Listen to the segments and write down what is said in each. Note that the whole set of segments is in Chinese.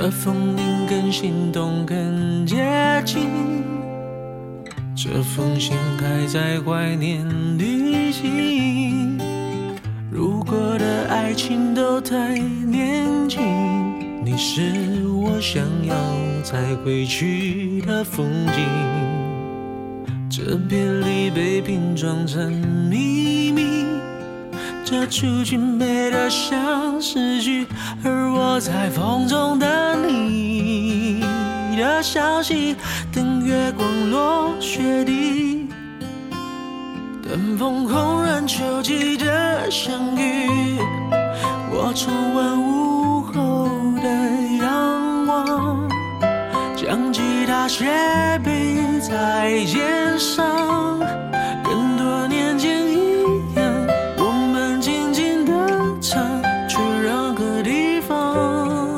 这风铃更心动更接近，这封信还在怀念旅行。如果的爱情都太年轻，你是我想要再回去的风景。这别离被拼装成秘密，这出去美得像诗句，而我在风中等你的消息，等月光落雪地，等风空然秋季的相遇。我重温午后的阳光，将吉他斜背在肩上，跟多年前一样，我们静静地唱，去任何地方。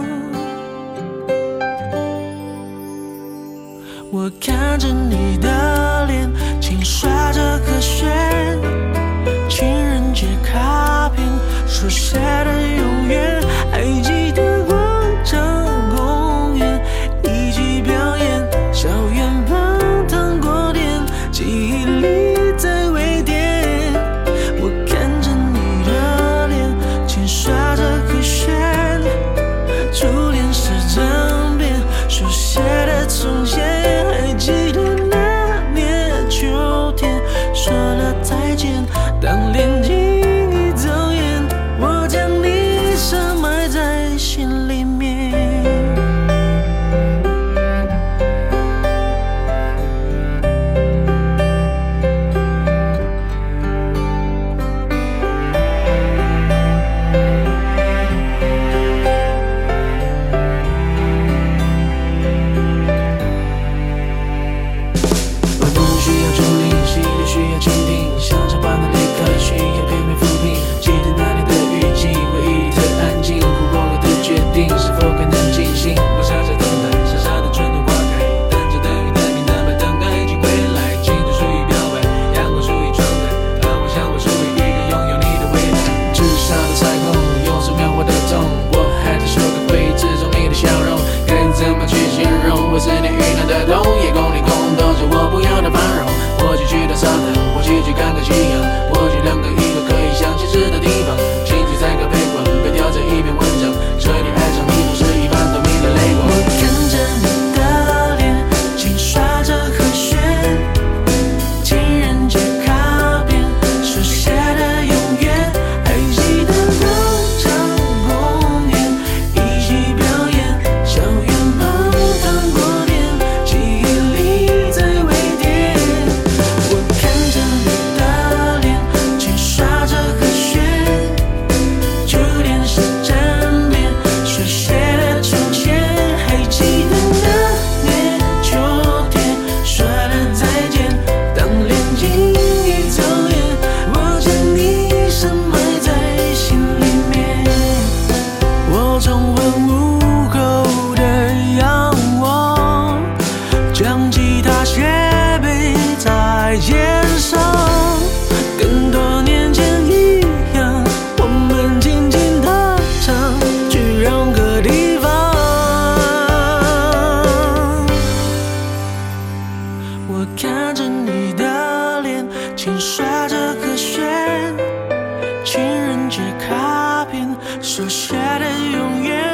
我看着你的脸，轻刷着和弦，情人节卡片书写的永远，还记得广场公园一起表演，校园旁糖果店，记忆里在微点。我看着你的脸，轻刷着和弦，初恋是张遍书写的从前，还记得那年秋天说了再见，当恋情一走远，我将你深埋在心里面。晚风需要助力，细雨需要倾听，像场般的离开需要片面抚平。记得那年的雨季，回忆里的安静，哭过了的决定是否可能进行？我傻傻等待，傻傻的春暖花开，等着等雨的你那么等爱情归来。青春属于表白，阳光属于窗台，而我想我属于一个拥有你的未来。至少的彩虹，用手描画的痛，我还在说个回忆之中你的笑容，该怎么去形容？我思念雨暖的冬夜，空里空洞着我不要的繁荣。或许去到沙滩，或许去看看夕阳，或许两个一个可以相牵制的地方。情绪在咖啡馆被调成一篇文章，彻底爱上你总是一般透明的泪光。我看着你的脸，轻刷着和弦，情人节卡片书写的永远，还记得广场公园一起表演，校园旁糖果店，记忆里在微点。我看着你的脸，轻刷着和弦，初恋是沾遍书写的从前，还记得那年秋天说了再见，当恋情一走远，我将你深埋在心里面。我重温午后的阳光，将吉他斜背在肩上，跟多年前一样，我们静静地唱，去任何地方。我看着你的脸，轻刷着和弦，情人节卡片手写的永远，